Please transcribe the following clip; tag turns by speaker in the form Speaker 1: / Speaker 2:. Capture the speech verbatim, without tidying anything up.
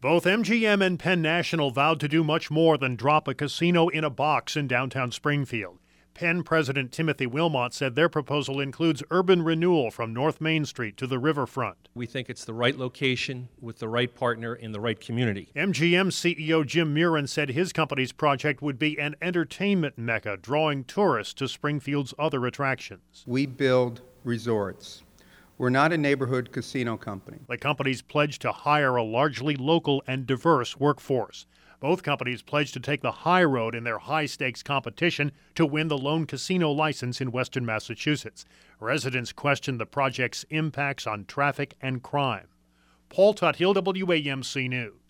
Speaker 1: Both M G M and Penn National vowed to do much more than drop a casino in a box in downtown Springfield. Penn President Timothy Wilmot said their proposal includes urban renewal from North Main Street to the riverfront.
Speaker 2: We think it's the right location with the right partner in the right community.
Speaker 1: M G M C E O Jim Murin said his company's project would be an entertainment mecca, drawing tourists to Springfield's other attractions.
Speaker 3: We build resorts. We're not a neighborhood casino company.
Speaker 1: The companies pledged to hire a largely local and diverse workforce. Both companies pledged to take the high road in their high-stakes competition to win the lone casino license in western Massachusetts. Residents questioned the project's impacts on traffic and crime. Paul Tuthill, W A M C News.